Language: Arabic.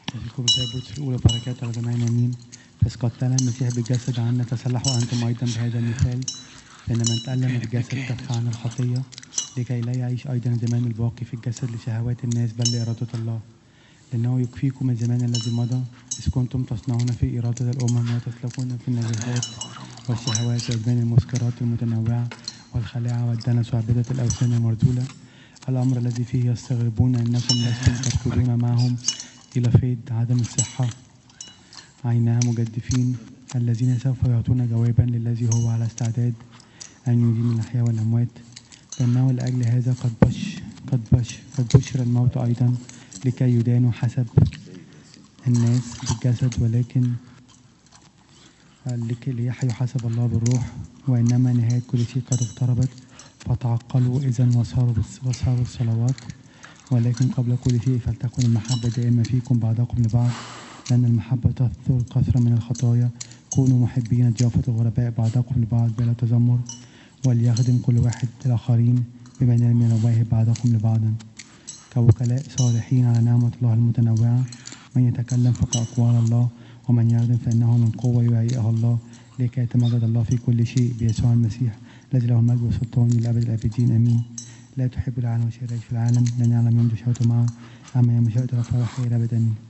تفيكم رسالة بطرس الأولى بركات على جميعنا آمين. بس قد تألم المسيح بالجسد عنا تسلحوا أنتم أيضا بهذا المثال، فإن من تألم بالجسد كف عن الخطية لكي لا يعيش أيضا الزمان الباقي في الجسد لشهوات الناس بل لإرادة الله، لأنه يكفيكم الزمان الذي مضى إذ كنتم تصنعون في إرادة الأمم وتسلكون في النزاهات والشهوات وإدمان المسكرات المتنوعة والخلاعة والدنس وعبادة الأوثان المرذولة، الأمر الذي فيه يستغربون أنكم لستم تركضون معهم إلى فيض عدم الصحة عينها مجدفين، الذين سوف يعطون جوابا للذي هو على استعداد أن يدين الأحياء والأموات، لأنه لأجل هذا قد بشر الموت أيضا لكي يدانوا حسب الناس بالجسد، ولكن لكي ليحيوا حسب الله بالروح. وإنما نهاية كل شيء قد اقتربت، فتعقلوا إذن وصاروا الصلوات. ولكن قبل كل شيء فلتكن المحبة دائما فيكم بعضكم لبعض، لأن المحبة تثور كثرة من الخطايا. كونوا محبين ضيافة الغرباء بعضكم لبعض بلا تذمر، وليخدم كل واحد الآخرين بما ينال من المواهب بعضكم لبعضا كوكلاء صالحين على نعمة الله المتنوعة. من يتكلم فكأقوال الله، ومن يخدم فإنه من قوة يهيئها الله، لكي يتمجد الله في كل شيء بيسوع المسيح الذي له المجد والسلطان إلى أبد الآبدين آمين. لا تحب العالم وشيء في العالم، لن يعلم يمضي شهوته معه، أما يوم شهوته فهو حي إلى أبد آمين.